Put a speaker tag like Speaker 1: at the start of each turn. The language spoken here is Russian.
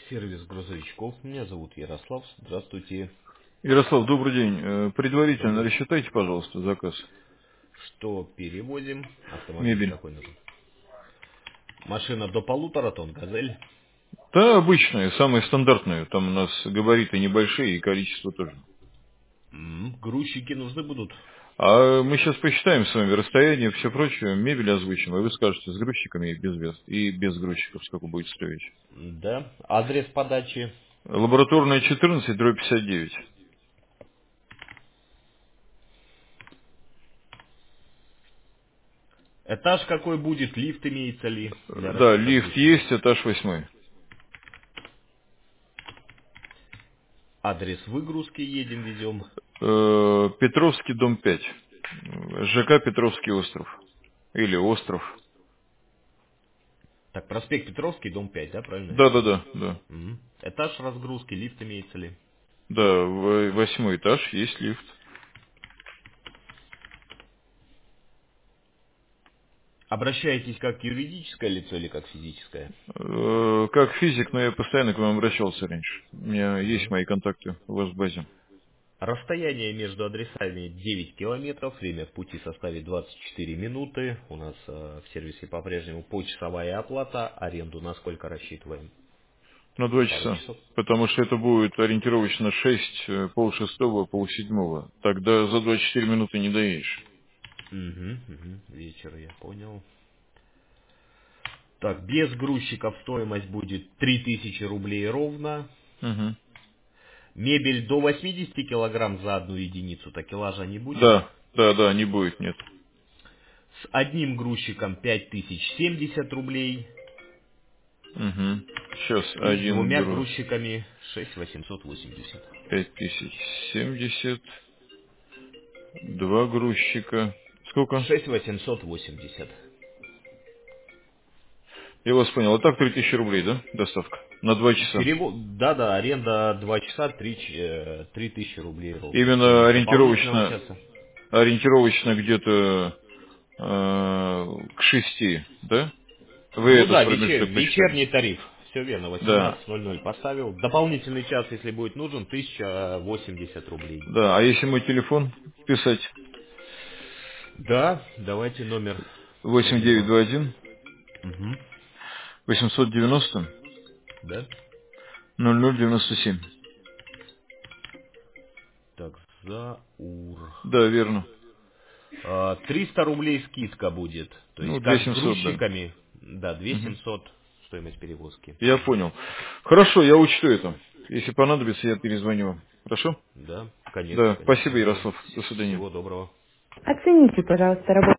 Speaker 1: Сервис грузовичков. Меня зовут Ярослав. Здравствуйте.
Speaker 2: Ярослав, добрый день. Предварительно
Speaker 1: Добрый.
Speaker 2: рассчитайте, пожалуйста, заказ.
Speaker 1: Что перевозим? Автомобиль
Speaker 2: Мебель.
Speaker 1: какой нужен? Машина до 1,5 тонн, «Газель».
Speaker 2: Да, обычная, самая стандартная. Там у нас габариты небольшие и количество тоже.
Speaker 1: Грузчики нужны будут?
Speaker 2: А мы сейчас посчитаем с вами расстояние, все прочее, мебель озвучим, и вы скажете с грузчиками и без грузчиков, сколько будет стоить.
Speaker 1: Да. Адрес подачи.
Speaker 2: Лабораторная 14, дробь 59.
Speaker 1: Этаж какой будет? Лифт имеется ли для
Speaker 2: Да,
Speaker 1: расчета
Speaker 2: лифт
Speaker 1: грузчиков?
Speaker 2: есть, этаж 8.
Speaker 1: Адрес выгрузки едем, везем.
Speaker 2: Петровский, дом 5. ЖК Петровский остров. Или остров.
Speaker 1: Так, проспект Петровский, дом 5, да, правильно я понял?
Speaker 2: Да.
Speaker 1: Этаж разгрузки, лифт имеется ли?
Speaker 2: Да, 8 этаж, есть лифт.
Speaker 1: Обращаетесь как юридическое лицо или как физическое?
Speaker 2: Как физик, но я постоянно к вам обращался раньше. У меня есть
Speaker 1: Мгм.
Speaker 2: мои контакты у вас в базе.
Speaker 1: Расстояние между адресами 9 километров, время в пути составит 24 минуты. У нас в сервисе по-прежнему почасовая оплата, аренду на сколько рассчитываем?
Speaker 2: На 2
Speaker 1: Пару
Speaker 2: часа.
Speaker 1: часов.
Speaker 2: Потому что это будет ориентировочно 6, полшестого, полседьмого. Тогда за 24 минуты не доедешь.
Speaker 1: Вечер, я понял. Так, без грузчиков стоимость будет 3000 рублей ровно.
Speaker 2: Угу.
Speaker 1: Мебель до 80 килограмм за одну единицу, такелажа не будет.
Speaker 2: Да, не будет, нет.
Speaker 1: С одним грузчиком 5070 рублей.
Speaker 2: Угу. Сейчас
Speaker 1: И с
Speaker 2: один
Speaker 1: двумя
Speaker 2: груз.
Speaker 1: грузчиками 6880.
Speaker 2: 5070. Два грузчика. Сколько?
Speaker 1: 6880.
Speaker 2: Я вас понял. А так 3000 рублей, да? Доставка. На 2 часа.
Speaker 1: Перевод, да, аренда 2 часа, 3000 рублей ровно.
Speaker 2: Именно
Speaker 1: И дополнительного часа.
Speaker 2: ориентировочно где-то к 6, да? Вы
Speaker 1: Ну
Speaker 2: этот
Speaker 1: да,
Speaker 2: промежуток посчитали.
Speaker 1: вечерний тариф. Все верно,
Speaker 2: Да,
Speaker 1: 18:00 поставил. Дополнительный час, если будет нужен, 1080 рублей.
Speaker 2: да. А если мой телефон писать?
Speaker 1: Да, давайте номер
Speaker 2: восемь
Speaker 1: звоним
Speaker 2: девять
Speaker 1: вам.
Speaker 2: два один
Speaker 1: Угу.
Speaker 2: 890
Speaker 1: Да?
Speaker 2: 0097.
Speaker 1: Так, Заур.
Speaker 2: Да, верно.
Speaker 1: 300 рублей скидка будет. То есть
Speaker 2: Ну,
Speaker 1: как с
Speaker 2: 2700, да.
Speaker 1: грузчиками, да,
Speaker 2: Мгм.
Speaker 1: 2700 стоимость перевозки.
Speaker 2: Я понял. Хорошо, я учту это. Если понадобится, я перезвоню вам. Хорошо?
Speaker 1: Да, конечно,
Speaker 2: Да,
Speaker 1: конечно,
Speaker 2: спасибо,
Speaker 1: да.
Speaker 2: Ярослав. До свидания.
Speaker 1: Всего доброго.
Speaker 3: Оцените, пожалуйста, работу.